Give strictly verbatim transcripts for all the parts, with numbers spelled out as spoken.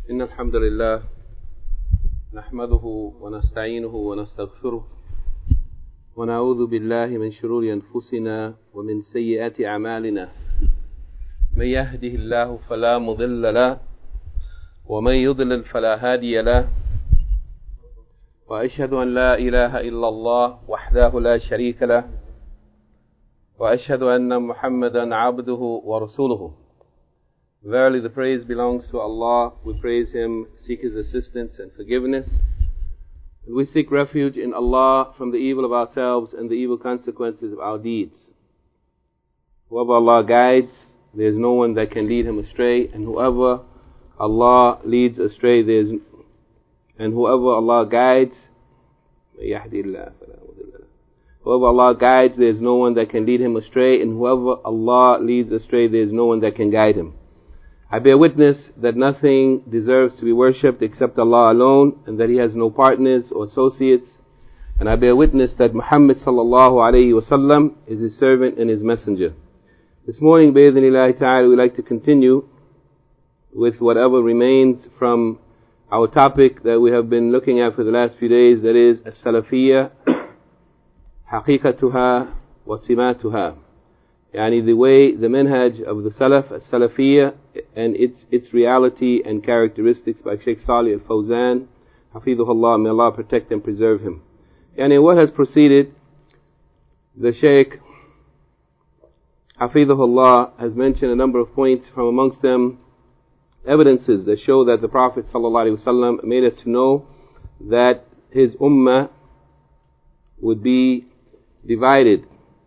إن الحمد لله نحمده ونستعينه ونستغفره ونعوذ بالله من شرور أنفسنا ومن سيئات أعمالنا من يهده الله فلا مضل له ومن يضلل فلا هادي له وأشهد أن لا إله إلا الله وحده لا شريك له وأشهد أن محمدا عبده ورسوله. Verily the praise belongs to Allah. We praise Him, seek His assistance and forgiveness. And we seek refuge in Allah from the evil of ourselves and the evil consequences of our deeds. Whoever Allah guides, there is no one that can lead him astray. And whoever Allah leads astray, there is, and whoever Allah guides, whoever Allah guides, there is no one that can lead him astray. And whoever Allah leads astray, there is no one that can guide him. I bear witness that nothing deserves to be worshipped except Allah alone, and that He has no partners or associates. And I bear witness that Muhammad sallallahu alayhi wa sallam is His servant and His messenger. This morning, bi'idhnillahi ta'ala, we'd like to continue with whatever remains from our topic that we have been looking at for the last few days, that is, as-salafiyya, haqiqatuha wa simatuha. Yani the way, the manhaj of the Salaf, as-Salafiyya, and its its reality and characteristics by Shaykh Salih al-Fawzan, Hafidhullah, may Allah protect and preserve him. Yani what has preceded, the Shaykh, Hafidhullah, has mentioned a number of points, from amongst them evidences that show that the Prophet ﷺ made us to know that his ummah would be divided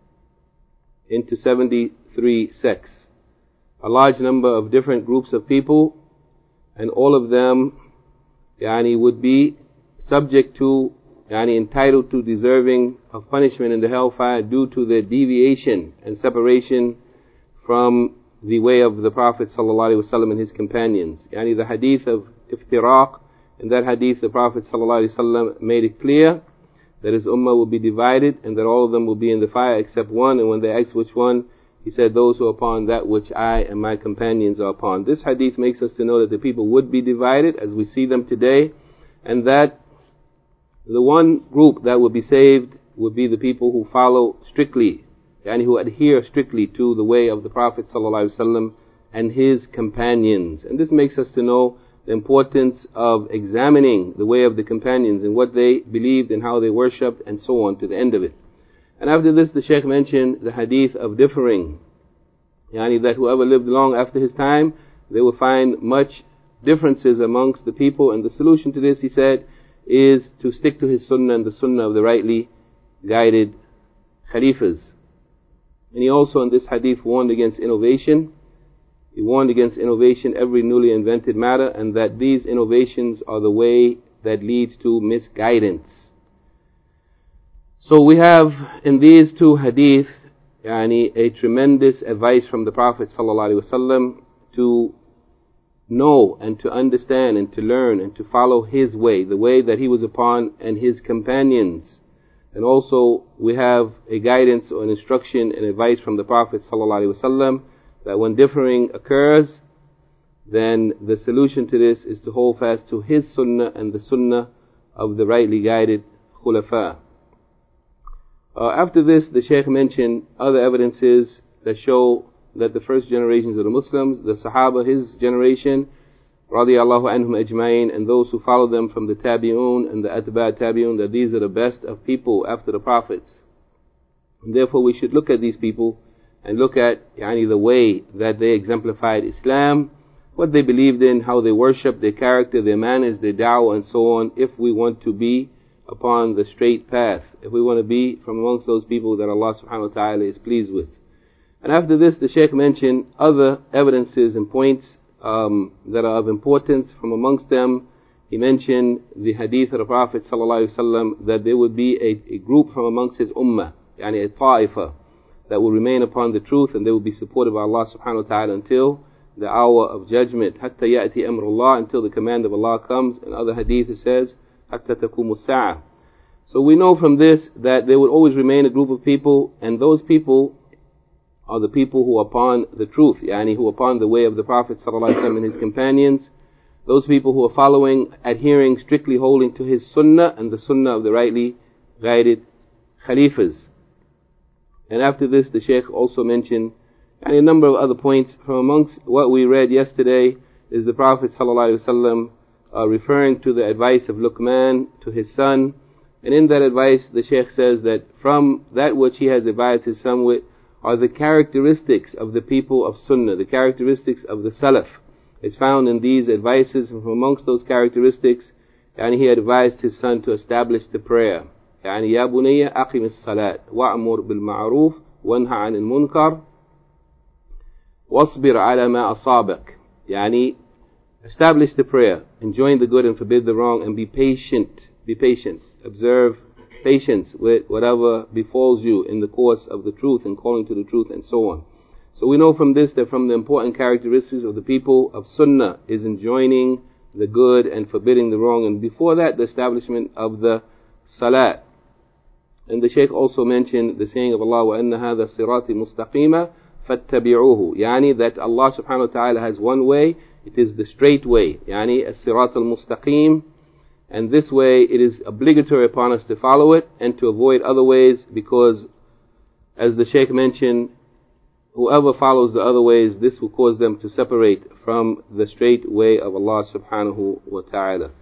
into seventy-three sects, a large number of different groups of people, and all of them yani, would be subject to, yani, entitled to, deserving of punishment in the hellfire due to their deviation and separation from the way of the Prophet ﷺ and his companions. Yani the hadith of iftiraq, in that hadith the Prophet ﷺ made it clear that his ummah will be divided and that all of them will be in the fire except one. And when they asked which one, he said, those who are upon that which I and my companions are upon. This hadith makes us to know that the people would be divided as we see them today, and that the one group that will be saved would be the people who follow strictly, and who adhere strictly to the way of the Prophet ﷺ and his companions. And this makes us to know the importance of examining the way of the companions and what they believed and how they worshipped and so on to the end of it. And after this, the Shaykh mentioned the hadith of differing, yani that whoever lived long after his time, they will find much differences amongst the people, and the solution to this, he said, is to stick to his sunnah and the sunnah of the rightly guided khalifas. And he also in this hadith warned against innovation. He warned against innovation, every newly invented matter, and that these innovations are the way that leads to misguidance. So we have in these two hadith yani, a tremendous advice from the Prophet ﷺ to know and to understand and to learn and to follow his way, the way that he was upon and his companions. And also we have a guidance or an instruction and advice from the Prophet ﷺ that when differing occurs, then the solution to this is to hold fast to his sunnah and the sunnah of the rightly guided khulafa. Uh, after this, the Shaykh mentioned other evidences that show that the first generations of the Muslims, the Sahaba, his generation, radiyallahu anhum ajma'in, and those who follow them from the Tabi'un and the Atba' Tabi'un, that these are the best of people after the Prophets. And therefore we should look at these people and look at yani, the way that they exemplified Islam, what they believed in, how they worshipped, their character, their manners, their da'wah and so on, if we want to be upon the straight path, if we want to be from amongst those people that Allah subhanahu wa ta'ala is pleased with. And after this, the Shaykh mentioned other evidences and points um, that are of importance. From amongst them, he mentioned the hadith of the Prophet ﷺ that there would be a, a group from amongst his ummah, yani a ta'ifa, that will remain upon the truth, and they will be supported by Allah subhanahu wa ta'ala until the hour of judgment, hatta ya'ti amrullah, until the command of Allah comes. In other hadith it says, hatta takumu as-sa'ah. So we know from this that there will always remain a group of people, and those people are the people who are upon the truth, yani who are upon the way of the Prophet ﷺ and his companions. those people who are following, adhering, strictly holding to his sunnah and the sunnah of the rightly guided Khalifas. And after this, the Shaykh also mentioned and a number of other points. From amongst what we read yesterday is the Prophet ﷺ uh, referring to the advice of Luqman to his son. And in that advice, the Shaykh says that from that which he has advised his son with are the characteristics of the people of Sunnah, the characteristics of the Salaf. It's found in these advices, and from amongst those characteristics, and he advised his son to establish the prayer. يعني يا بني أقم الصلاة وأمر بالمعروف وانهى عن المنكر واصبر على ما أصابك. يعني establish the prayer, enjoin the good and forbid the wrong, and be patient. Be patient. Observe patience with whatever befalls you in the course of the truth and calling to the truth and so on. So we know from this that from the important characteristics of the people of Sunnah is enjoining the good and forbidding the wrong, and before that the establishment of the Salat. And the Shaykh also mentioned the saying of Allah, وَأَنَّ هَذَا صِرَاطِ مُسْتَقِيمًا فَاتَّبِعُوهُ. Yani that Allah subhanahu wa ta'ala has one way, it is the straight way, yani as-sirat al-mustaqim, and this way it is obligatory upon us to follow it and to avoid other ways, because as the Shaykh mentioned, whoever follows the other ways, this will cause them to separate from the straight way of Allah subhanahu wa ta'ala.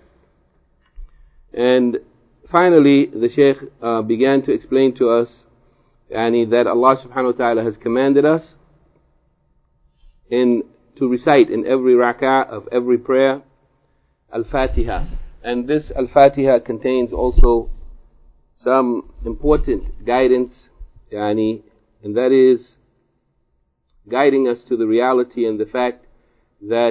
And finally, the Shaykh uh, began to explain to us yani, that Allah subhanahu wa ta'ala has commanded us in to recite in every rak'ah of every prayer Al-Fatiha. And this Al-Fatiha contains also some important guidance, yani, and that is guiding us to the reality and the fact that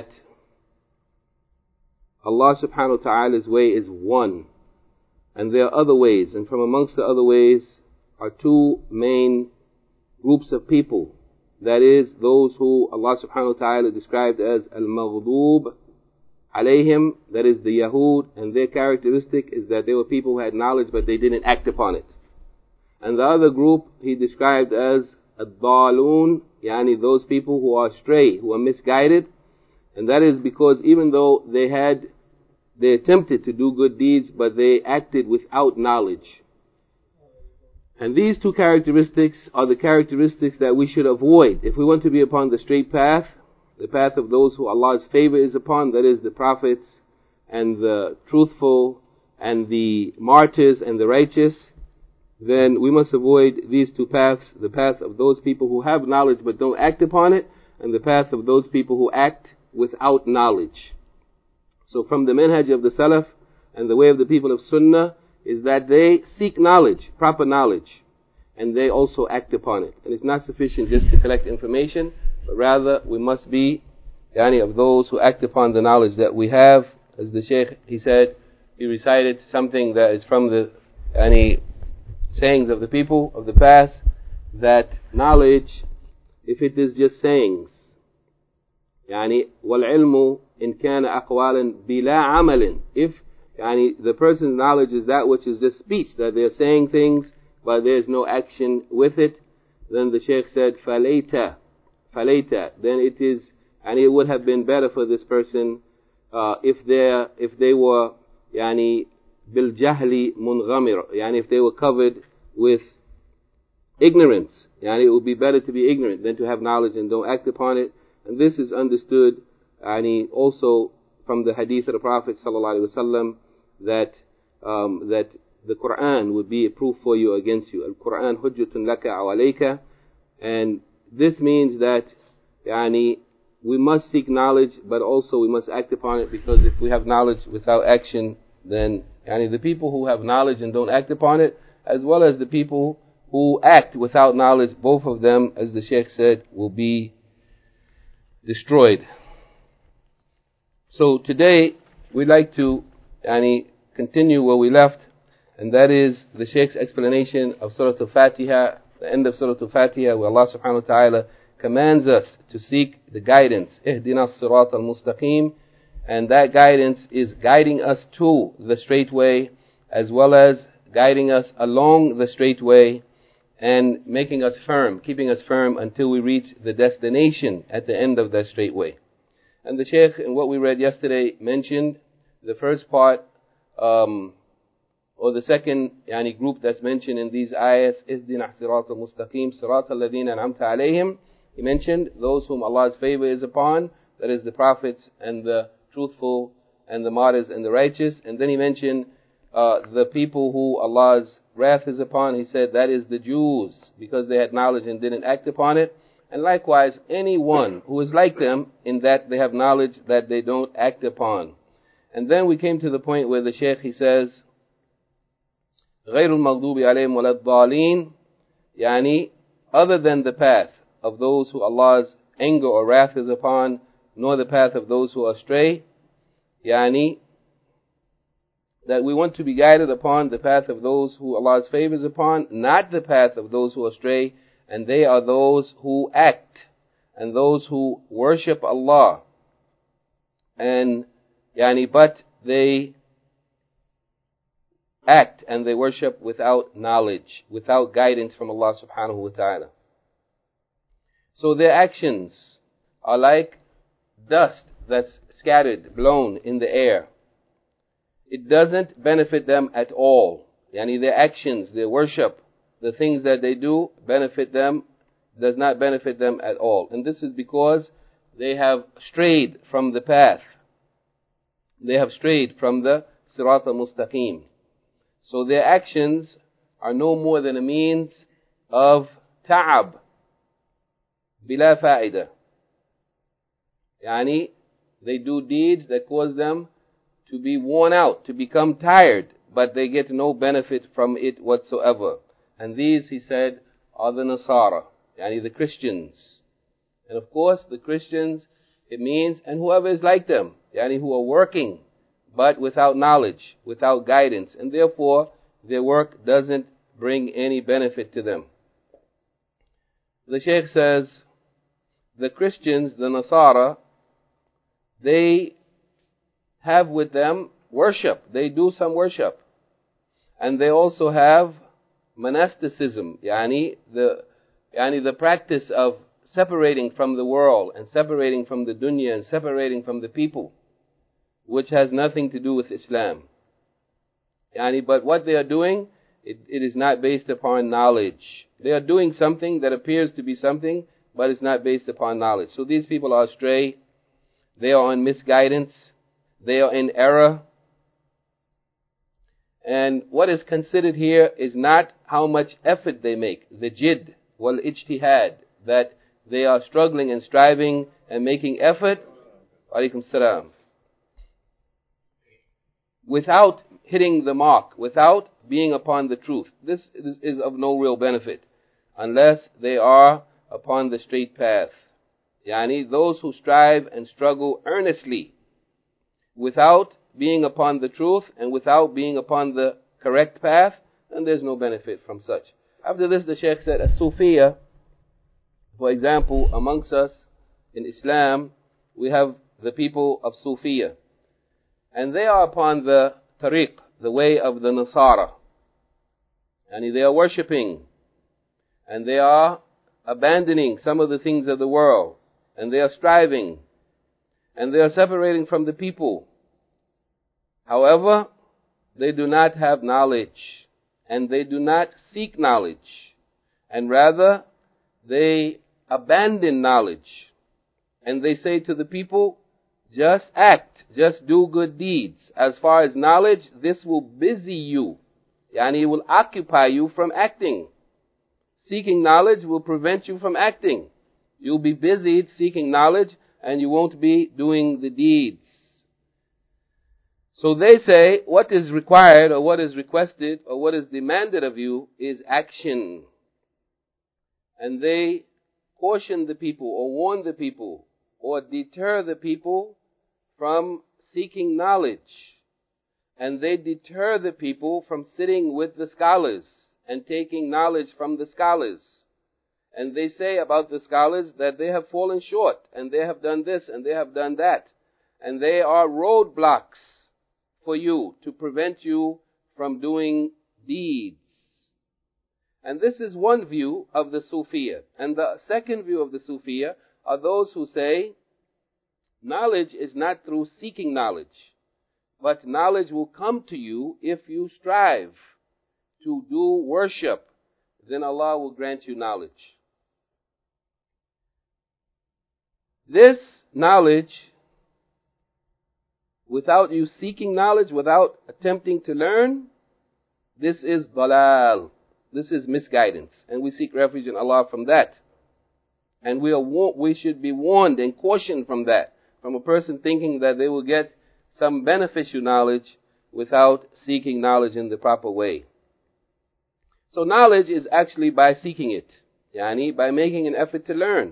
Allah subhanahu wa ta'ala's way is one, and there are other ways, and from amongst the other ways are two main groups of people. That is, those who Allah subhanahu wa ta'ala described as al-maghdub alayhim, that is the Yahud, and their characteristic is that they were people who had knowledge but they didn't act upon it. And the other group he described as ad-daloon, yani those people who are stray, who are misguided, and that is because even though they had, they attempted to do good deeds, but they acted without knowledge. And these two characteristics are the characteristics that we should avoid if we want to be upon the straight path, the path of those who Allah's favor is upon, that is the prophets and the truthful and the martyrs and the righteous. Then we must avoid these two paths, the path of those people who have knowledge but don't act upon it, and the path of those people who act without knowledge. So from the manhaj of the Salaf and the way of the people of Sunnah is that they seek knowledge, proper knowledge, and they also act upon it. And it's not sufficient just to collect information, but rather we must be yani, of those who act upon the knowledge that we have. As the Shaykh, he said, he recited something that is from the yani, sayings of the people of the past, that knowledge, if it is just sayings, يعني والعلم إن كان أقوالا بلا عمل, if يعني, the person's knowledge is that which is just speech, that they're saying things but there's no action with it, then the Shaykh said فَلَيْتَ فَلَيْتَ then it is, and it would have been better for this person uh, if they if they were يعني بالجهل منغمر, يعني if they were covered with ignorance, يعني it would be better to be ignorant than to have knowledge and don't act upon it. And this is understood يعني also from the hadith of the Prophet sallallahu alaihi wasallam that um, that the Quran would be a proof for you against you. Al-Quran hujjatun laka aw alayka, and this means that يعني we must seek knowledge, but also we must act upon it, because if we have knowledge without action, then yani, the people who have knowledge and don't act upon it, as well as the people who act without knowledge, both of them, as the Shaykh said, will be destroyed. So today we'd like to yani, continue where we left, and that is the Shaykh's explanation of Surah Al-Fatiha, the end of Surah Al-Fatiha, where Allah subhanahu wa ta'ala commands us to seek the guidance, Ihdina as-sirat al-mustaqim, and that guidance is guiding us to the straight way, as well as guiding us along the straight way and making us firm, keeping us firm until we reach the destination at the end of that straight way. And the Shaykh, in what we read yesterday, mentioned the first part, um, or the second yani, group that's mentioned in these ayahs, Ihdina Sirata Mustaqim, Sirata Alladhina An'amta Alayhim. He mentioned those whom Allah's favor is upon, that is the prophets and the truthful and the martyrs and the righteous. And then he mentioned uh, the people who Allah's wrath is upon. He said that is the Jews, because they had knowledge and didn't act upon it. And likewise, anyone who is like them in that they have knowledge that they don't act upon. And then we came to the point where the Shaykh, he says, غير المغضوب عليهم ولا الضالين, yani other than the path of those who Allah's anger or wrath is upon, nor the path of those who are astray, yani that we want to be guided upon the path of those who Allah's favor is upon, not the path of those who are astray, and they are those who act and those who worship Allah, and yani but they act and they worship without knowledge, without guidance from Allah subhanahu wa ta'ala. So their actions are like dust that's scattered, blown in the air. It doesn't benefit them at all. Yani their actions, their worship, the things that they do benefit them, does not benefit them at all. And this is because they have strayed from the path. They have strayed from the Sirata Mustaqim. So their actions are no more than a means of ta'ab, bila fa'ida. Yani, they do deeds that cause them to be worn out, to become tired, but they get no benefit from it whatsoever. And these, he said, are the Nasara, yani the Christians. And of course, the Christians, it means, and whoever is like them, yani who are working, but without knowledge, without guidance, and therefore their work doesn't bring any benefit to them. The Shaykh says, the Christians, the Nasara, they have with them worship. They do some worship. And they also have monasticism, yani the, yani the practice of separating from the world and separating from the dunya and separating from the people, which has nothing to do with Islam. Yani, but what they are doing, it, it is not based upon knowledge. They are doing something that appears to be something, but it's not based upon knowledge. So these people are astray. They are on misguidance. They are in error. And what is considered here is not how much effort they make, the jid wal ijtihad, that they are struggling and striving and making effort, alaykum salam, without hitting the mark, without being upon the truth. This is of no real benefit unless they are upon the straight path. Yani those who strive and struggle earnestly without being upon the truth and without being upon the correct path, then there's no benefit from such. After this, the Shaykh said, As-Sufiya, for example, amongst us in Islam, we have the people of Sufiya. And they are upon the tariq, the way of the Nasara. And they are worshipping. And they are abandoning some of the things of the world. And they are striving. And they are separating from the people. However, they do not have knowledge. And they do not seek knowledge. And rather, they abandon knowledge. And they say to the people, just act, just do good deeds. As far as knowledge, this will busy you. Yani it will occupy you from acting. Seeking knowledge will prevent you from acting. You'll be busied seeking knowledge and you won't be doing the deeds. So they say what is required or what is requested or what is demanded of you is action. And they caution the people or warn the people or deter the people from seeking knowledge. And they deter the people from sitting with the scholars and taking knowledge from the scholars. And they say about the scholars that they have fallen short and they have done this and they have done that. And they are roadblocks for you to prevent you from doing deeds. And this is one view of the Sufiya. And the second view of the Sufiya are those who say Knowledge is not through seeking knowledge, but knowledge will come to you if you strive to do worship. Then Allah will grant you knowledge. This knowledge, without you seeking knowledge, without attempting to learn, this is dalal. This is misguidance. And we seek refuge in Allah from that. And we are we should be warned and cautioned from that. From a person thinking that they will get some beneficial knowledge without seeking knowledge in the proper way. So knowledge is actually by seeking it. Yani, by making an effort to learn.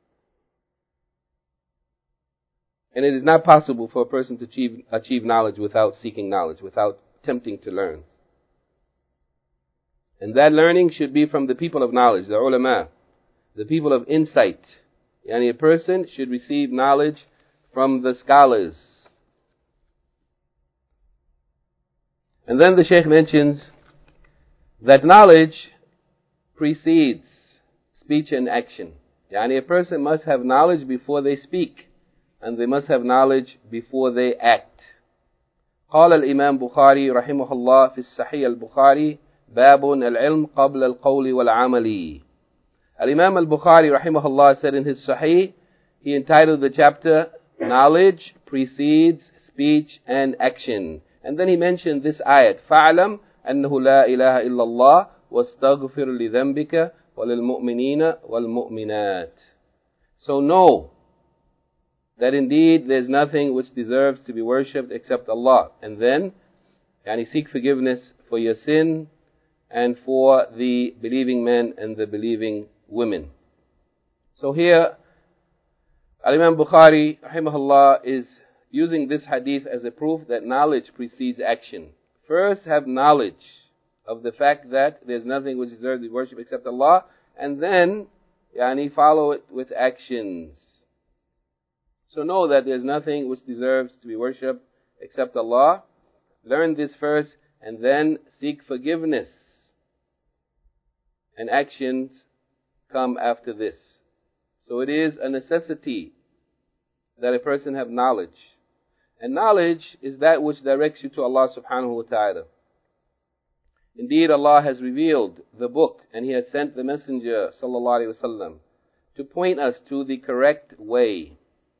And it is not possible for a person to achieve, achieve knowledge without seeking knowledge, without attempting to learn. And that learning should be from the people of knowledge, the ulama, the people of insight. Yani a person should receive knowledge from the scholars. And then the Shaykh mentions that knowledge precedes speech and action. Yani a person must have knowledge before they speak, and they must have knowledge before they act. قال الإمام بخاري رحمه الله في الصحيح البخاري باب العلم قبل القول والعمل. Al-Imam al-Bukhari rahimahullah said in his Sahih, he entitled the chapter, Knowledge precedes speech and action. And then he mentioned this ayat, فَعْلَمْ أَنَّهُ لَا إِلَهَ إِلَّا اللَّهِ وَاسْتَغْفِرْ لِذَنْبِكَ وَلِلْمُؤْمِنِينَ وَالْمُؤْمِنَاتِ. So know that indeed there is nothing which deserves to be worshipped except Allah. And then, yani seek forgiveness for your sin and for the believing men and the believing women. So here, Al-Imam Bukhari, rahimahullah, is using this hadith as a proof that knowledge precedes action. First, have knowledge of the fact that there's nothing which deserves to be worshipped except Allah, and then, yani, follow it with actions. So know that there's nothing which deserves to be worshipped except Allah. Learn this first, and then seek forgiveness. And actions come after this. So it is a necessity that a person have knowledge. And knowledge is that which directs you to Allah subhanahu wa ta'ala. Indeed, Allah has revealed the book, and He has sent the Messenger sallallahu alaihi wasallam to point us to the correct way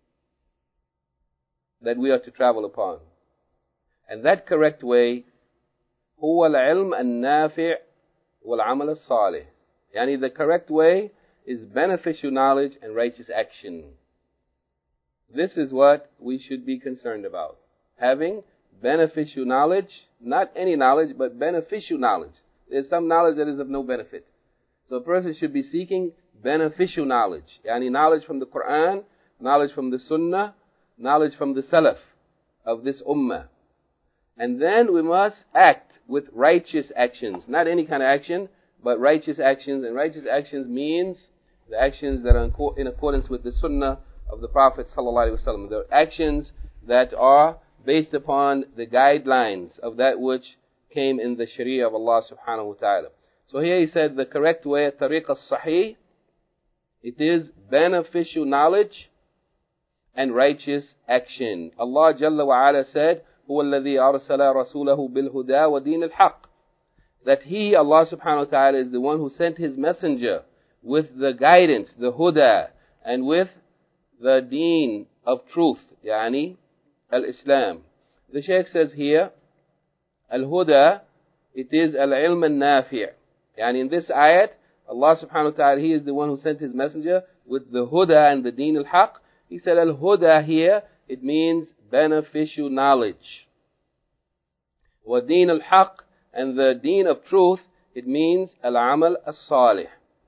that we are to travel upon. And that correct way, هو العلم النافع والعمل الصالح. Yani the correct way is beneficial knowledge and righteous action. This is what we should be concerned about. Having beneficial knowledge, not any knowledge, but beneficial knowledge. There's some knowledge that is of no benefit. So a person should be seeking beneficial knowledge. Yani knowledge from the Quran, knowledge from the Sunnah, knowledge from the Salaf of this Ummah. And then we must act with righteous actions. Not any kind of action, but righteous actions. And righteous actions means the actions that are in accordance with the Sunnah of the Prophet ﷺ. The actions that are based upon the guidelines of that which came in the Sharia of Allah subhanahu wa ta'ala. So here he said the correct way, tariq as-sahih, it is beneficial knowledge and righteous action. Allah Jalla wa Ala said, هو الذي أرسل رسوله بالهدى ودين الحق. That He, Allah subhanahu wa ta'ala, is the one who sent His messenger with the guidance, the huda, and with the deen of truth, yani al-Islam. The Shaykh says here, al-huda, it is al-ilm al-nafi'. Yani in this ayat, Allah subhanahu wa ta'ala, He is the one who sent His messenger with the huda and the deen al-haq. He said al-huda here, it means beneficial knowledge. Wa deen al-haq, and the deen of truth, it means al-amal as-salih.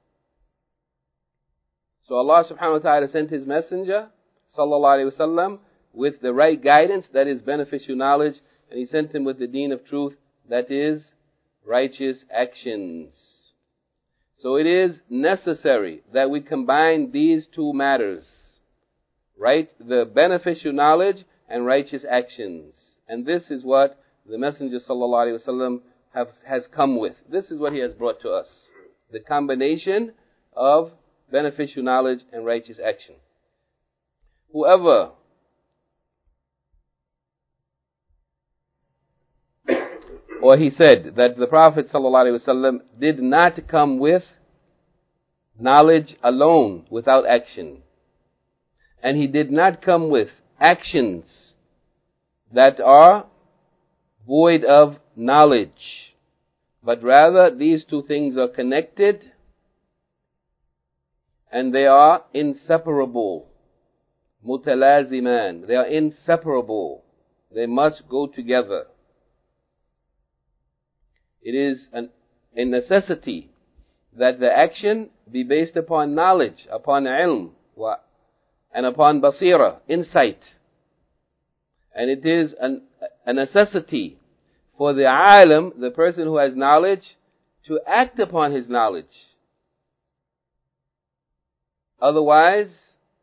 So Allah subhanahu wa ta'ala sent His messenger, sallallahu alayhi wa sallam, with the right guidance, that is beneficial knowledge, and He sent him with the deen of truth, that is righteous actions. So it is necessary that we combine these two matters, right? The beneficial knowledge and righteous actions. And this is what the Messenger sallallahu alayhi wa sallam have, has come with. This is what he has brought to us. The combination of beneficial knowledge and righteous action. Whoever or he said that the Prophet ﷺ did not come with knowledge alone without action. And he did not come with actions that are void of knowledge. But rather, these two things are connected and they are inseparable. Mutalaziman. They are inseparable. They must go together. It is an, a necessity that the action be based upon knowledge, upon ilm, and upon basira, insight. And it is an, a necessity for the alim, the person who has knowledge, to act upon his knowledge. Otherwise,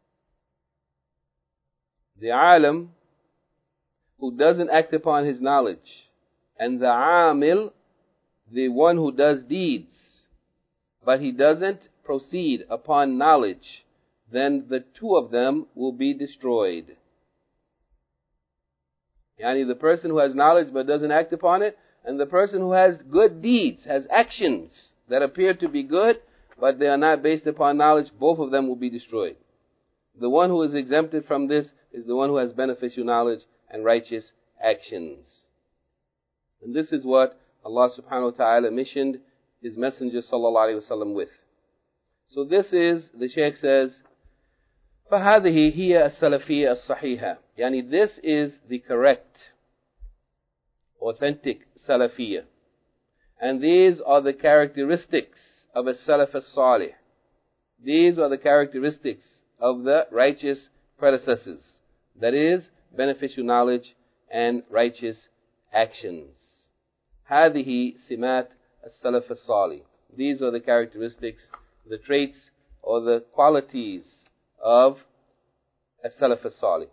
the alim who doesn't act upon his knowledge, and the amil, the one who does deeds, but he doesn't proceed upon knowledge, then the two of them will be destroyed. Yani the person who has knowledge but doesn't act upon it, and the person who has good deeds, has actions that appear to be good, but they are not based upon knowledge, both of them will be destroyed. The one who is exempted from this is the one who has beneficial knowledge and righteous actions. And this is what Allah subhanahu wa ta'ala missioned His Messenger sallallahu alayhi wa sallam with. So this is, the Shaykh says, فَهَذِهِ هِيَ السَّلَفِيَّةَ الصَّحِيحَةَ. Yani this is the correct, authentic Salafiyya. And these are the characteristics of a Salaf as-Salih. These are the characteristics of the righteous predecessors. That is, beneficial knowledge and righteous actions. هذه سمات السلف الصالح. These are the characteristics, the traits, or the qualities of السلف الصالح.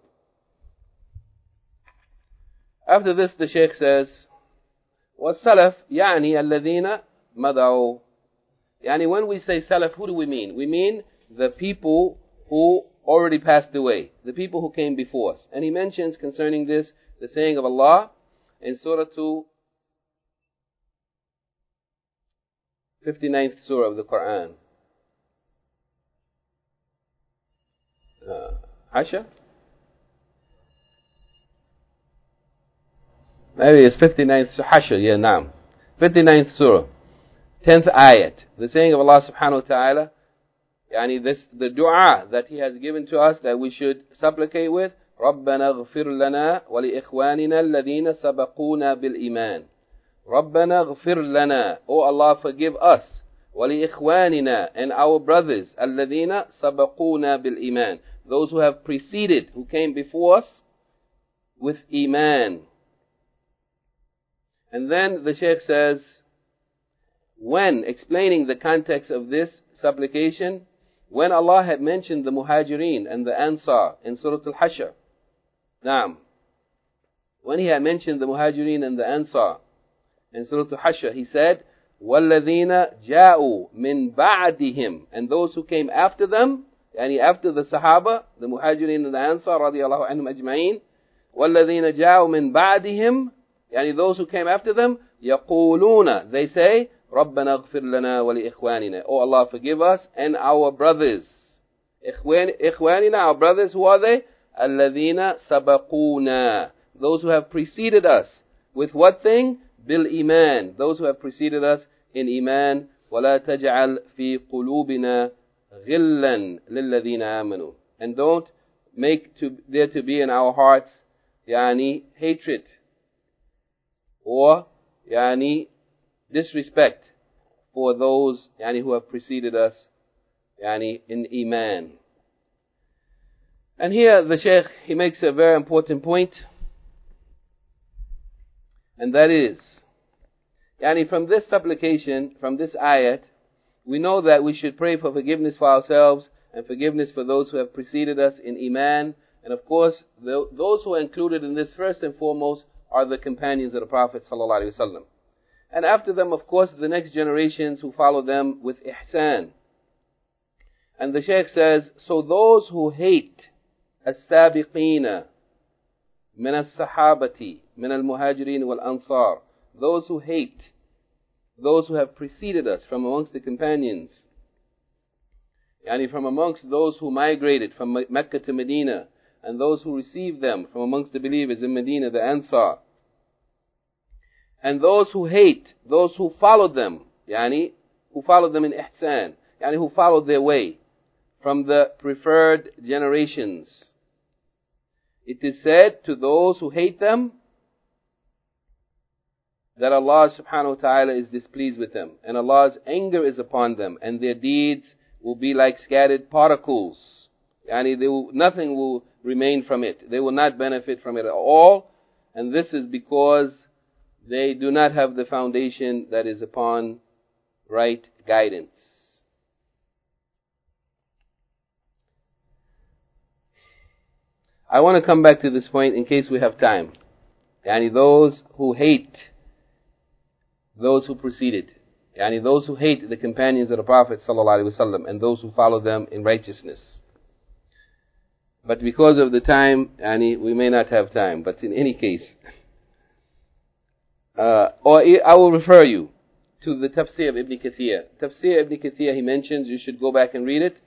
After this, the Shaykh says, والسلف يعني الذين مضوا. Yani when we say Salaf, who do we mean? We mean the people who already passed away, the people who came before us. And he mentions concerning this the saying of Allah in Surah two, fifty-ninth Surah of the Quran. Uh, Hasha? Maybe it's fifty-ninth Surah. Hasha, yeah, naam. fifty-ninth Surah. tenth ayat. The saying of Allah subhanahu wa ta'ala, yani this, the dua that He has given to us that we should supplicate with, رَبَّنَا اغْفِرْ لَنَا وَلِإِخْوَانِنَا الَّذِينَ سَبَقُونَا بِالْإِيمَانِ. رَبَّنَا اغْفِرْ لَنَا. O Allah, forgive us. وَلِإِخْوَانِنَا, and our brothers, الَّذِينَ سَبَقُونَا بِالْإِيمَانِ. Those who have preceded, who came before us with Iman. And then the Shaykh says, when explaining the context of this supplication, when Allah had mentioned the Muhajirin and the Ansar in Surah Al-Hashr, Naam, when He had mentioned the Muhajirin and the Ansar in Surah Al-Hashr, He said, وَالَّذِينَ جَاءُوا مِن بَعْدِهِمْ, and those who came after them, yani after the Sahaba, the Muhajirin and the Ansar, radiyallahu anhum ajma'in, وَالَّذِينَ جَاءُوا مِن بَعْدِهِمْ, yani those who came after them, يَقُولُونَ, they say, رَبَّنَا اغْفِرْ لَنَا وَلِإِخْوَانِنَا. Oh Allah, forgive us and our brothers. إخواننا, our brothers, who are they? الَّذِينَ سَبَقُونَا, those who have preceded us. With what thing? بِالْإِيمَانِ, those who have preceded us in Iman. وَلَا تَجْعَلْ فِي قُلُوبِنَا غِلًّا لِلَّذِينَ آمَنُوا. And don't make to, there to be in our hearts, yani, hatred, or, yani, disrespect for those yani, who have preceded us yani, in Iman. And here the Shaykh, he makes a very important point, and that is, yani, from this supplication, from this ayat, we know that we should pray for forgiveness for ourselves and forgiveness for those who have preceded us in Iman. And of course, the, those who are included in this first and foremost are the companions of the Prophet sallallahu alaihi wasallam. And after them, of course, the next generations who follow them with ihsan. And the Shaykh says, so those who hate as-sabiqina min as-sahabati min al-muhajirin wal-ansar, those who hate those who have preceded us from amongst the companions, yani from amongst those who migrated from Mecca to Medina, and those who received them from amongst the believers in Medina, the Ansar, and those who hate those who followed them, yani who followed them in ihsan, yani who followed their way from the preferred generations. It is said to those who hate them that Allah subhanahu wa ta'ala is displeased with them, and Allah's anger is upon them, and their deeds will be like scattered particles. Yani they will, nothing will remain from it. They will not benefit from it at all, and this is because they do not have the foundation that is upon right guidance. I want to come back to this point in case we have time. Yani those who hate those who preceded, yani those who hate the companions of the Prophet ﷺ, and those who follow them in righteousness. But because of the time, yani we may not have time. But in any case, uh, or I will refer you to the Tafsir of Ibn Kathir. Tafsir Ibn Kathir, he mentions, you should go back and read it.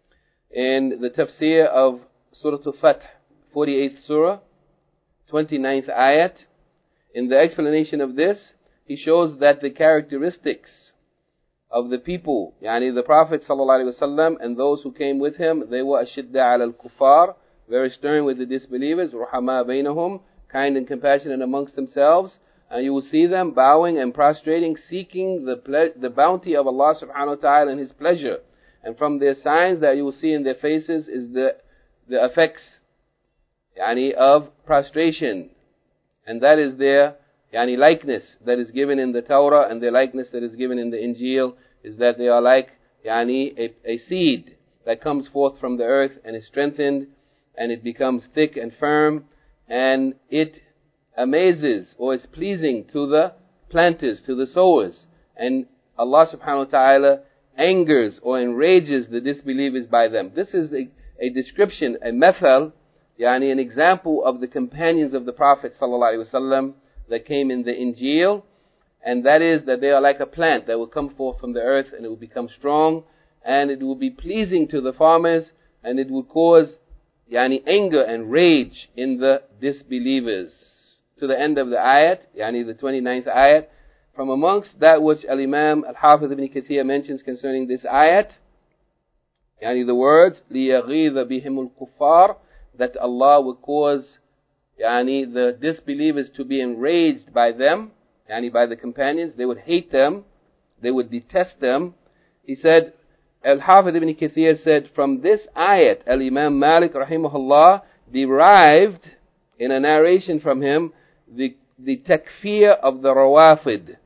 In the Tafsir of Surah Al-Fath, forty-eighth Surah, twenty-ninth Ayat, in the explanation of this, he shows that the characteristics of the people, yani the Prophet ﷺ and those who came with him, they were ashidda ala al-kuffar, very stern with the disbelievers, ruhama bainahum, kind and compassionate amongst themselves. And you will see them bowing and prostrating, seeking the ple- the bounty of Allah subhanahu wa ta'ala and His pleasure. And from their signs that you will see in their faces is the the effects, yani of prostration, and that is their yani likeness that is given in the Torah, and their likeness that is given in the Injil is that they are like yani a, a seed that comes forth from the earth and is strengthened, and it becomes thick and firm, and it amazes or is pleasing to the planters, to the sowers, and Allah subhanahu wa ta'ala angers or enrages the disbelievers by them. This is a, a description, a methal, yani an example of the companions of the Prophet sallallahu alaihi wasallam that came in the Injil, and that is that they are like a plant that will come forth from the earth, and it will become strong, and it will be pleasing to the farmers, and it will cause yani anger and rage in the disbelievers. To the end of the ayat, yani the twenty-ninth ayat, from amongst that which Al-Imam Al-Hafiz Ibn Kathir mentions concerning this ayat, yani the words لِيَغِيظَ بِهِمُ الْكُفَّارِ, that Allah will cause yani the disbelievers to be enraged by them, yani by the companions. They would hate them, they would detest them. He said, Al-Hafiz Ibn Kathir said, from this ayat, Al-Imam Malik rahimahullah derived in a narration from him the, the takfir of the Rawafid.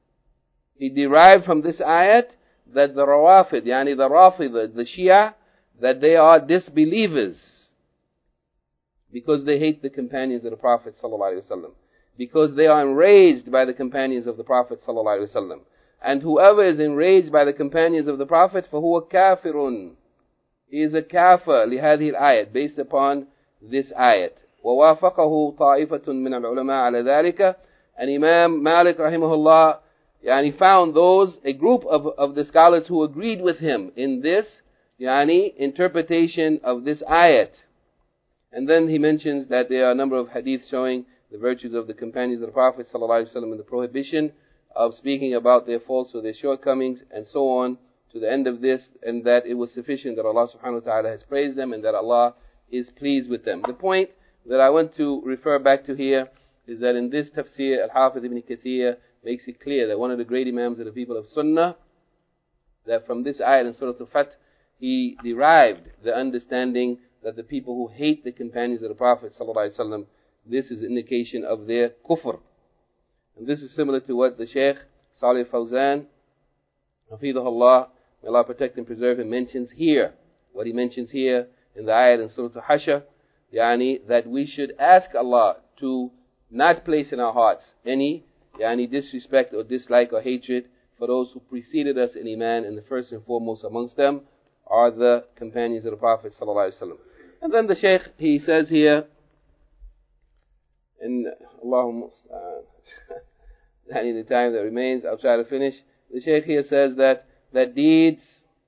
He derived from this ayat that the Rawafid, yani the Rafida, the Shia, that they are disbelievers because they hate the companions of the Prophet ﷺ, because they are enraged by the companions of the Prophet ﷺ. And whoever is enraged by the companions of the Prophet, فَهُوَ كَافِرٌ, he is a kafir, لهذه الآية, based upon this ayat. ووافقه طائفة من العلماء على ذلك. And Imam Malik rahimahullah yani found those, a group of, of the scholars who agreed with him in this yani interpretation of this ayat. And then he mentions that there are a number of hadiths showing the virtues of the companions of the Prophet ﷺ and the prohibition of speaking about their faults or their shortcomings and so on to the end of this, and that it was sufficient that Allah subhanahu wa ta'ala has praised them and that Allah is pleased with them. The point that I want to refer back to here is that in this tafsir, Al-Hafiz Ibn Kathir makes it clear that one of the great imams of the people of Sunnah, that from this ayat in Surah Al-Fath, he derived the understanding that the people who hate the companions of the Prophet ﷺ, this is indication of their kufr. And this is similar to what the Shaykh Salih Fawzan, Hafidhullah, may Allah protect and preserve him, mentions here. What he mentions here in the ayat in Surah Al-Hashr, yani that we should ask Allah to not place in our hearts any yani disrespect or dislike or hatred for those who preceded us in Iman, and the first and foremost amongst them are the companions of the Prophet ﷺ. And then the Shaykh, he says here, in Allahumma and in the time that remains, I'll try to finish. The Shaykh here says that, that deeds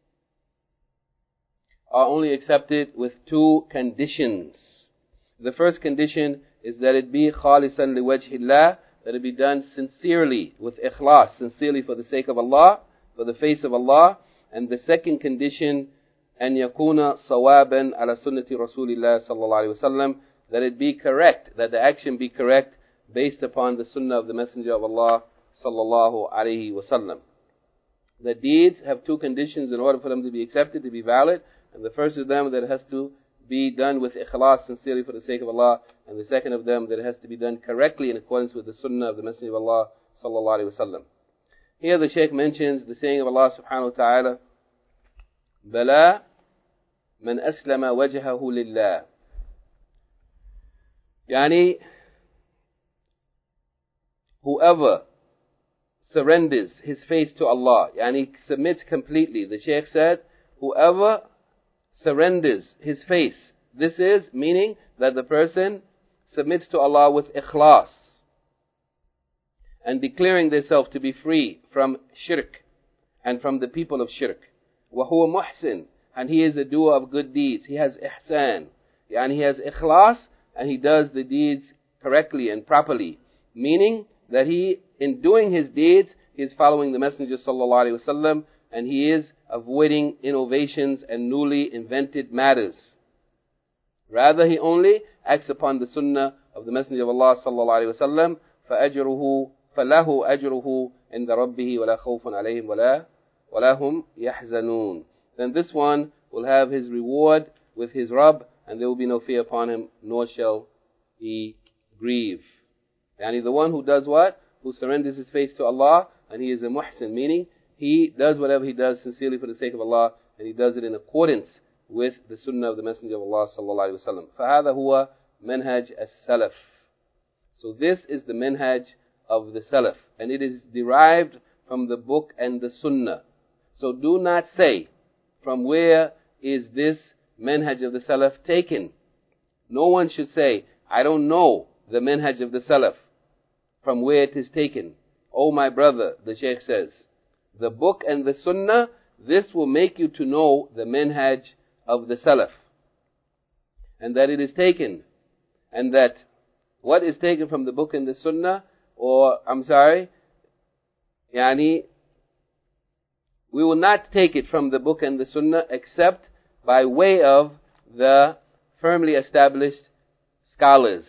are only accepted with two conditions. The first condition is that it be khalisan liwajhillah, that it be done sincerely, with ikhlas, sincerely for the sake of Allah, for the face of Allah. And the second condition, أن يكون صوابا على سنة رسول الله صلى الله عليه وسلم, that it be correct, that the action be correct based upon the sunnah of the Messenger of Allah sallallahu alaihi wasallam. The deeds have two conditions in order for them to be accepted, to be valid. And the first of them, that it has to be done with ikhlas, sincerely for the sake of Allah. And the second of them, that it has to be done correctly in accordance with the sunnah of the Messenger of Allah sallallahu alaihi wasallam. Here the Shaykh mentions the saying of Allah subhanahu wa ta'ala, بَلَا مَنْ أَسْلَمَ وَجْهَهُ لِلَّهِ. Yani, whoever surrenders his face to Allah, yani submits completely. The Shaykh said, whoever surrenders his face, this is meaning that the person submits to Allah with ikhlas and declaring themselves to be free from shirk and from the people of shirk. وَهُوَ مُحْسِن, and he is a doer of good deeds. He has ihsan, and he has ikhlas, and he does the deeds correctly and properly. Meaning that he, in doing his deeds, he is following the Messenger sallallahu alaihi wasallam, and he is avoiding innovations and newly invented matters. Rather, he only acts upon the sunnah of the Messenger of Allah sallallahu alaihi wasallam. فَأَجْرُهُ فَلَهُ أَجْرُهُ عِنْدَ رَبِّهِ وَلَا خَوْفٌ عَلَيْهِمْ وَلَا وَلَا هُمْ يَحْزَنُونَ. Then this one will have his reward with his Rabb, and there will be no fear upon him, nor shall he grieve. And the one who does what? Who surrenders his face to Allah, and he is a muhsin, meaning he does whatever he does sincerely for the sake of Allah, and he does it in accordance with the sunnah of the Messenger of Allah sallallahu alaihi wasallam. فَهَذَا هُوَ مَنْهَجْ السَّلَفِ. So this is the manhaj of the Salaf, and it is derived from the book and the sunnah. So do not say, from where is this manhaj of the Salaf taken? No one should say, I don't know the manhaj of the Salaf, from where it is taken. Oh my brother, the Shaykh says, the book and the sunnah, this will make you to know the manhaj of the Salaf, and that it is taken, and that what is taken from the book and the sunnah, or I'm sorry, yani, we will not take it from the book and the sunnah except by way of the firmly established scholars.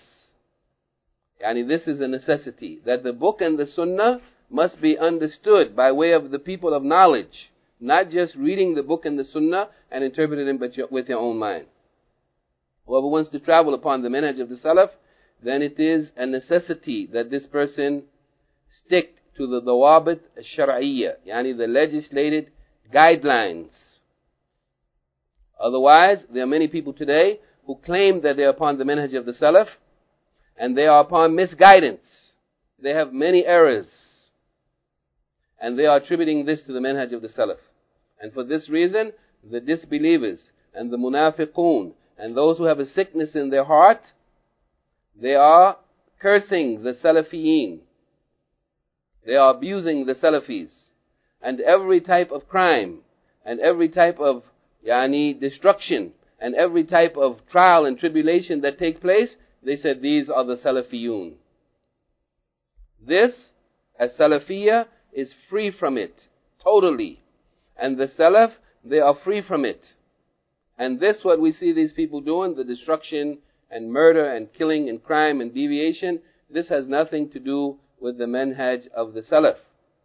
Yani, this is a necessity, that the book and the sunnah must be understood by way of the people of knowledge, not just reading the book and the sunnah and interpreting them but with your own mind. Whoever wants to travel upon the manhaj of the Salaf, then it is a necessity that this person stick to the dawabit al-shar'iyya, yani the legislated guidelines. Otherwise, there are many people today who claim that they are upon the manhaj of the Salaf, and they are upon misguidance. They have many errors, and they are attributing this to the manhaj of the Salaf. And for this reason, the disbelievers and the munafiqun and those who have a sickness in their heart, they are cursing the Salafiyin. They are abusing the Salafis. And every type of crime, and every type of yani, destruction, and every type of trial and tribulation that take place, they said these are the Salafiyun. This, as Salafiyya, is free from it, totally. And the Salaf, they are free from it. And this, what we see these people doing, the destruction and murder and killing and crime and deviation, this has nothing to do with the manhaj of the Salaf.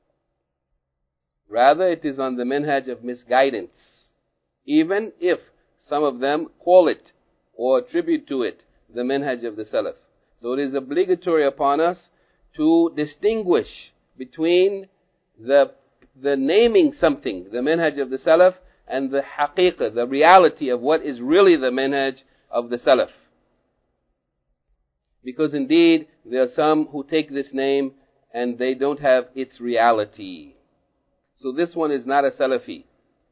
Rather, it is on the manhaj of misguidance, even if some of them call it or attribute to it the manhaj of the Salaf. So it is obligatory upon us to distinguish between the the naming something, the manhaj of the Salaf, and the haqiqah, the reality of what is really the manhaj of the Salaf. Because indeed, there are some who take this name and they don't have its reality. So this one is not a Salafi.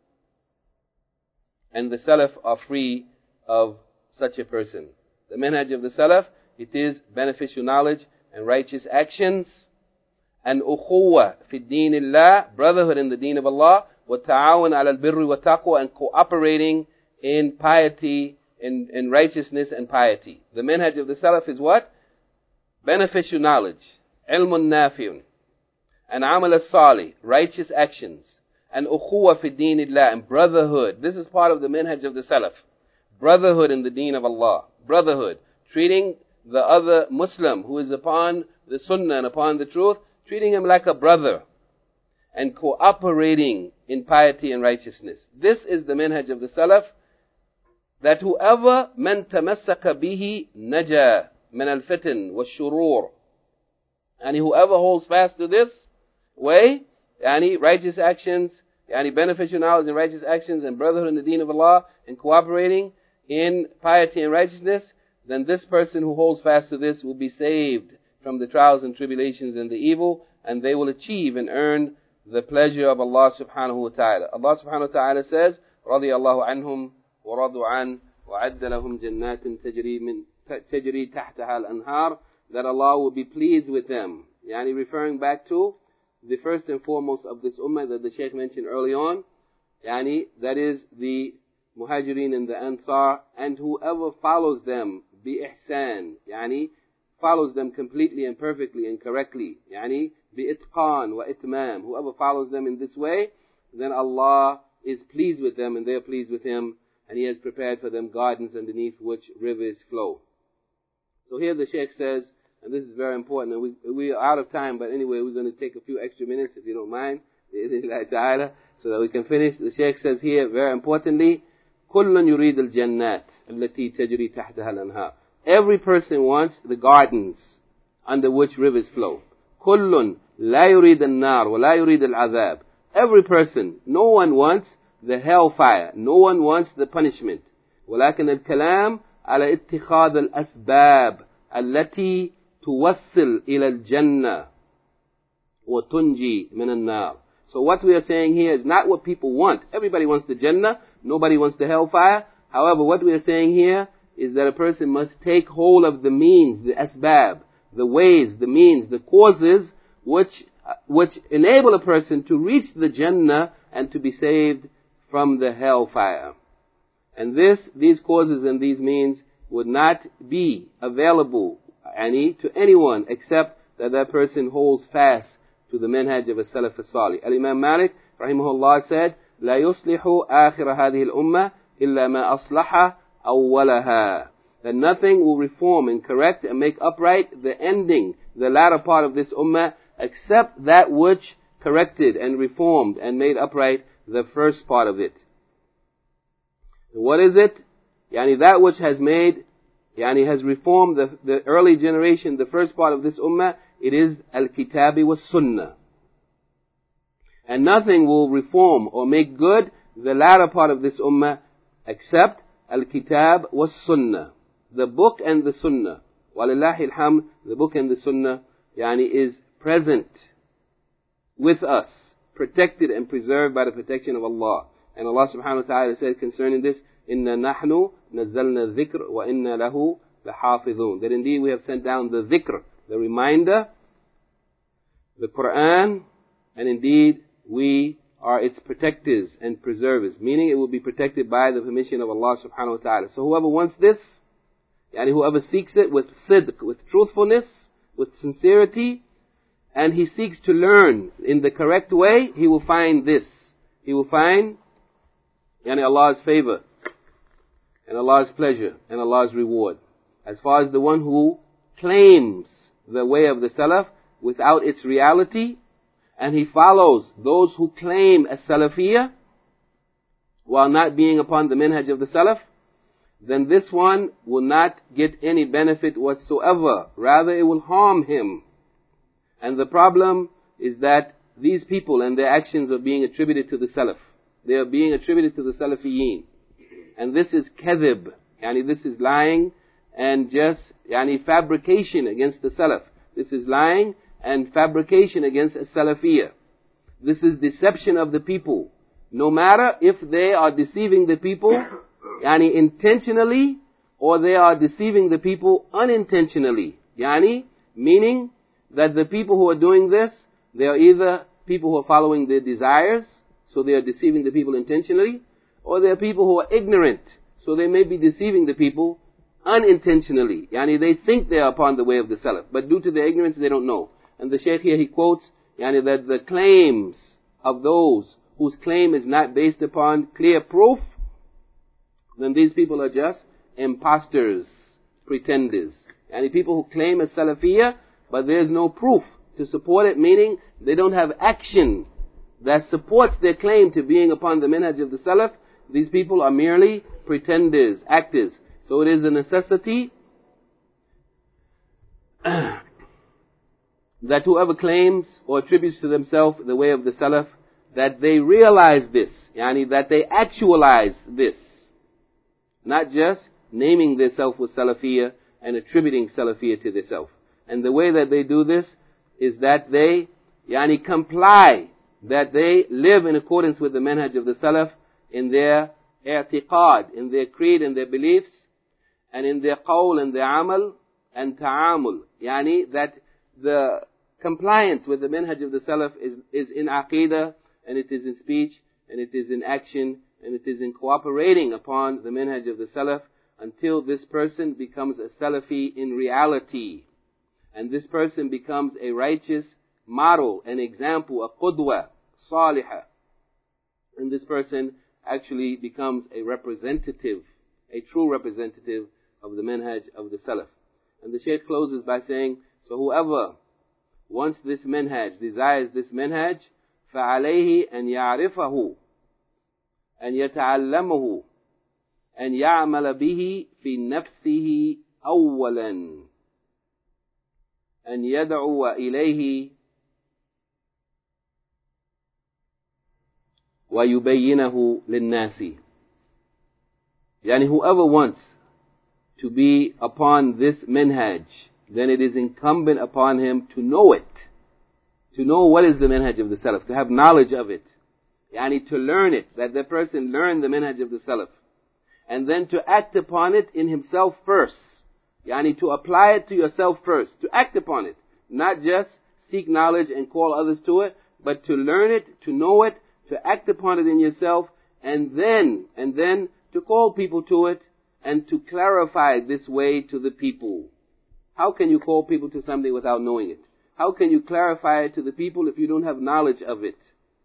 And the Salaf are free of such a person. The manhaj of the Salaf, it is beneficial knowledge and righteous actions. and ukhuwa fi dinillah, brotherhood in the deen of Allah, wa ta'awun ala al-birri wa taqwa, and cooperating in piety, in, in righteousness and piety. The manhaj of the Salaf is what? Beneficial knowledge, ilmun nafi'un, and amal as-salih, righteous actions, and ukhuwa fi dinillah, and brotherhood. This is part of the manhaj of the Salaf. Brotherhood in the deen of Allah. Brotherhood. Treating the other Muslim who is upon the sunnah and upon the truth, treating him like a brother, and cooperating in piety and righteousness. This is the manhaj of the Salaf, that whoever man tamassaka bihi naja min al-fitan wa-shurur, and whoever holds fast to this way, yani righteous actions, yani beneficial knowledge and righteous actions, and brotherhood in the deen of Allah, and cooperating in piety and righteousness, then this person who holds fast to this will be saved from the trials and tribulations and the evil, and they will achieve and earn the pleasure of Allah subhanahu wa ta'ala. Allah subhanahu wa ta'ala says, رَضِيَ اللَّهُ عَنْهُمْ وَرَضُوا عَنْهُ وَعَدَّ لَهُمْ جَنَّاتٍ تَجْرِي مِنْ تَجْرِي تَحْتَهَا الْأَنْهَارِ, that Allah will be pleased with them. Yani referring back to the first and foremost of this ummah that the Shaykh mentioned early on, yani that is the Muhajirin and the Ansar, and whoever follows them bi-ihsan, yani follows them completely and perfectly and correctly, yani bi-itqan wa itmam, whoever follows them in this way, then Allah is pleased with them and they are pleased with Him, and He has prepared for them gardens underneath which rivers flow. So here the Shaykh says, and this is very important, and we, we are out of time, but anyway, we're going to take a few extra minutes, if you don't mind, so that we can finish. The Shaykh says here, very importantly, كُلٌّ يُرِيدُ الْجَنَّاتِ الَّتِي تَجْرِي تَحْتَهَا الْأَنْهَارِ. Every person wants the gardens under which rivers flow. كُلٌّ لَا يُرِيدُ النَّارِ وَلَا يُرِيدُ الْعَذَابِ. Every person, no one wants the hellfire, no one wants the punishment. وَلَكِنَّ الْكَلَامِ عَلَى اتِّخَاذِ الْأَسْبَابِ الَّتِي توصل إلى الجنة وتنجي من النار. So what we are saying here is not what people want. Everybody wants the Jannah. Nobody wants the hellfire. However, what we are saying here is that a person must take hold of the means, the asbab, the ways, the means, the causes which which enable a person to reach the Jannah and to be saved from the hellfire. And this, these causes and these means would not be available any to anyone except that that person holds fast to the manhaj of a Salaf as-Salih. Al-Imam Malik rahimahullah said, لا يصلح آخر هذه الأمة إلا ما أصلح أولها. That nothing will reform and correct and make upright the ending, the latter part of this ummah, except that which corrected and reformed and made upright the first part of it. What is it? Yani that which has made Yani has reformed the, the early generation, the first part of this ummah, it is al-kitabi was sunnah. And nothing will reform or make good the latter part of this ummah except al-kitab was sunnah. The book and the sunnah. Walillahi alhamd, the book and the sunnah, yani is present with us, protected and preserved by the protection of Allah. And Allah subhanahu wa ta'ala said concerning this, إِنَّا نَحْنُ نَزَّلْنَا الذِّكْرَ وَإِنَّا لَهُ لَحَافِظُونَ. That indeed we have sent down the dhikr, the reminder, the Quran, and indeed we are its protectors and preservers. Meaning it will be protected by the permission of Allah subhanahu wa ta'ala. So whoever wants this, yani whoever seeks it with sidq, with truthfulness, with sincerity, and he seeks to learn in the correct way, he will find this. He will find yani Allah's favor, and Allah's pleasure, and Allah's reward. As far as the one who claims the way of the Salaf without its reality, and he follows those who claim as Salafiyah while not being upon the manhaj of the Salaf, then this one will not get any benefit whatsoever. Rather, it will harm him. And the problem is that these people and their actions are being attributed to the Salaf. They are being attributed to the Salafiyin. And this is kadhib, yani this is lying and just yani fabrication against the Salaf. This is lying and fabrication against a Salafiyah. This is deception of the people. No matter if they are deceiving the people yani intentionally or they are deceiving the people unintentionally. Yani meaning that the people who are doing this, they are either people who are following their desires, so they are deceiving the people intentionally, or they are people who are ignorant, so they may be deceiving the people unintentionally. Yani they think they are upon the way of the Salaf, but due to their ignorance they don't know. And the Shaykh here, he quotes yani that the claims of those whose claim is not based upon clear proof, then these people are just imposters, pretenders. Yani people who claim as Salafiyah, but there's no proof to support it, meaning they don't have action that supports their claim to being upon the minhaj of the Salaf. These people are merely pretenders, actors. So it is a necessity that whoever claims or attributes to themselves the way of the Salaf, that they realize this, yani that they actualize this, not just naming themselves with Salafiyah and attributing Salafiyah to themselves. And the way that they do this is that they yani comply, that they live in accordance with the manhaj of the Salaf in their i'tiqad, in their creed and their beliefs, and in their qawl and their amal and ta'amul. Yani that the compliance with the manhaj of the Salaf is, is in aqidah, and it is in speech, and it is in action, and it is in cooperating upon the manhaj of the Salaf until this person becomes a Salafi in reality. And this person becomes a righteous model, an example, a qudwa, salihah. And this person actually becomes a representative, a true representative of the manhaj of the Salaf. And the Shaykh closes by saying, so whoever wants this manhaj, desires this manhaj, فَعَلَيْهِ أَنْ يَعْرِفَهُ أَنْ يَتَعَلَّمَهُ أَنْ يَعْمَلَ بِهِ فِي نَفْسِهِ أَوَّلًا أن يدعو إليه ويبينه للناس. Yani whoever wants to be upon this minhaj, then it is incumbent upon him to know it, to know what is the minhaj of the Salaf, to have knowledge of it, yani to learn it, that the person learn the minhaj of the Salaf, and then to act upon it in himself first. Yani to apply it to yourself first, to act upon it, not just seek knowledge and call others to it, but to learn it, to know it, to act upon it in yourself, and then, and then to call people to it, and to clarify this way to the people. How can you call people to something without knowing it? How can you clarify it to the people if you don't have knowledge of it?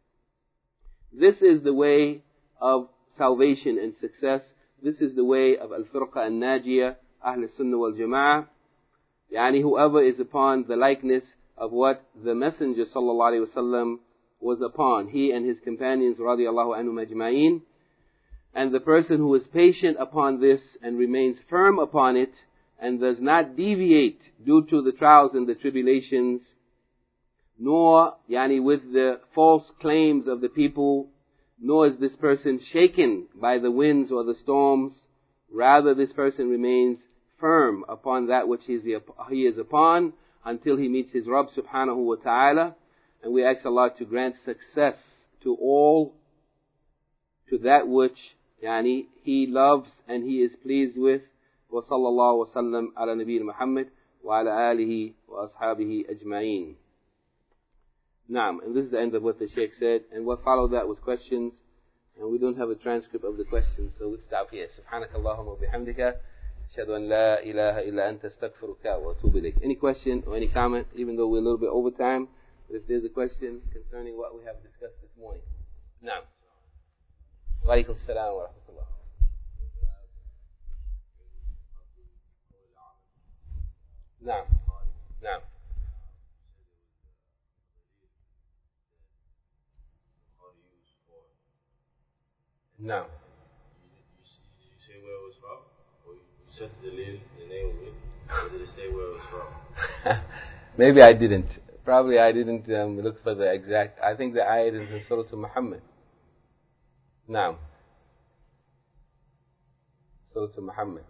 This is the way of salvation and success. This is the way of Al-Firqa Al-Najiyah, Ahl Sunnah wal Jama'ah. Yani whoever is upon the likeness of what the Messenger sallallahu alaihi wasallam was upon, he and his companions radiyallahu anhum ajma'een. And the person who is patient upon this and remains firm upon it and does not deviate due to the trials and the tribulations, nor yani with the false claims of the people, nor is this person shaken by the winds or the storms. Rather, this person remains firm upon that which he is upon until he meets his Rabb subhanahu wa ta'ala. And we ask Allah to grant success to all, to that which yani He loves and He is pleased with. Wa sallallahu wa sallam ala nabiyyina Muhammad wa ala alihi wa ashabihi ajma'een. Naam, and this is the end of what the Shaykh said. And what followed that was questions. And we don't have a transcript of the questions, so we'll stop here. Subhanakallahumma wa bihamdika. Ashhadu an la ilaha illa anta astaghfiruka wa atubu ilayk. Any question or any comment, even though we're a little bit over time, but if there's a question concerning what we have discussed this morning. Naam. Wa alaikum assalam wa rahmatullah. Naam. Naam. Naam. Did you say where it was from? Or you said the name, the name of it? Or did it say where it was from? Maybe I didn't. Probably I didn't um, look for the exact. I think the ayat is in Surah Muhammad. Naam. Surah Muhammad.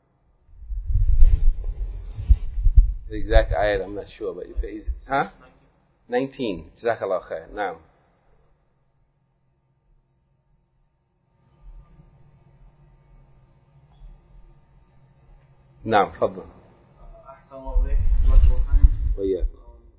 The exact ayat I'm not sure, but you pay. Huh? nineteen. Jazakallah khair. Naam. نعم تفضل. أحسن الله إليك. وإياك.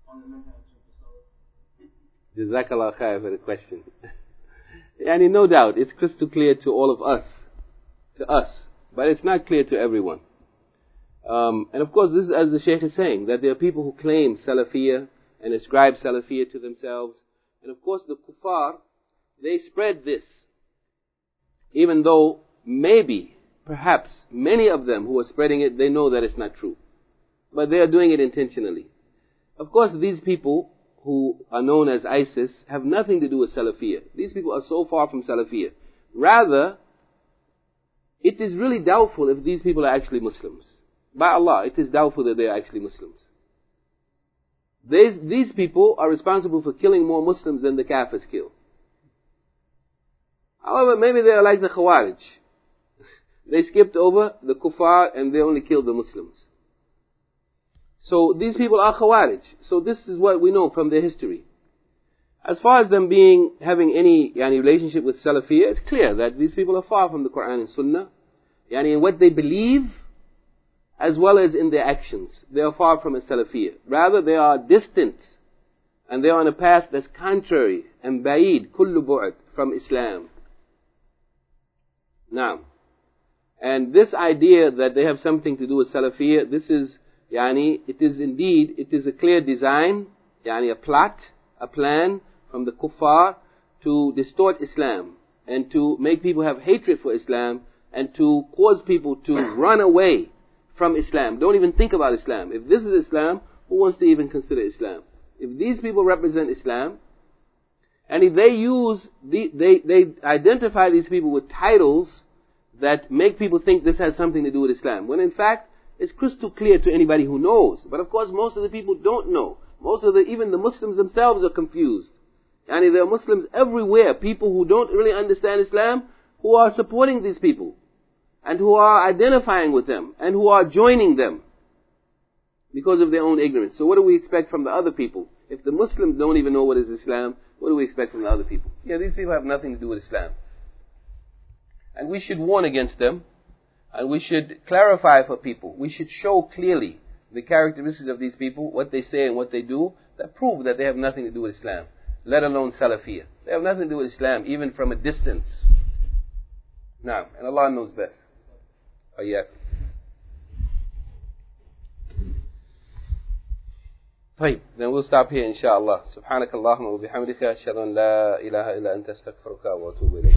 on the manhaj of the Salaf? Jazakallah khair for the question. Yani no doubt, it's crystal clear to all of us, to us, but it's not clear to everyone. Um, and of course, this is as the Shaykh is saying, that there are people who claim Salafiyah and ascribe Salafiyah to themselves. And of course, the kuffar, they spread this, even though maybe, perhaps, many of them who are spreading it, they know that it's not true. But they are doing it intentionally. Of course, these people who are known as ISIS have nothing to do with Salafiyah. These people are so far from Salafiyah. Rather, it is really doubtful if these people are actually Muslims. By Allah, it is doubtful that they are actually Muslims. These, these people are responsible for killing more Muslims than the Kafirs kill. However, maybe they are like the Khawarij. They skipped over the Kuffar and they only killed the Muslims. So these people are Khawarij. So this is what we know from their history. As far as them being, having any yani, relationship with Salafiyah, it's clear that these people are far from the Quran and Sunnah. Yani in what they believe, as well as in their actions. They are far from a Salafiyah. Rather, they are distant. And they are on a path that's contrary and ba'id, kullu bu'ad, from Islam. Now, and this idea that they have something to do with Salafiyah, this is, yani, it is indeed, it is a clear design, yani a plot, a plan from the kuffar to distort Islam and to make people have hatred for Islam and to cause people to run away from Islam. Don't even think about Islam. If this is Islam, who wants to even consider Islam? If these people represent Islam, and if they use, the, they, they identify these people with titles that make people think this has something to do with Islam, when in fact, it's crystal clear to anybody who knows. But of course, most of the people don't know. Most of the, even the Muslims themselves are confused. And there are Muslims everywhere, people who don't really understand Islam, who are supporting these people, and who are identifying with them, and who are joining them, because of their own ignorance. So what do we expect from the other people? If the Muslims don't even know what is Islam, what do we expect from the other people? Yeah, these people have nothing to do with Islam. And we should warn against them, and we should clarify for people. We should show clearly the characteristics of these people, what they say and what they do, that prove that they have nothing to do with Islam, let alone Salafiyah. They have nothing to do with Islam, even from a distance. Now, and Allah knows best. Oh, yeah. طيب, then we'll stop here inshallah. سبحانك اللهم وبحمدك أشهد أن لا إله إلا أنت أستغفرك وأتوب إليك.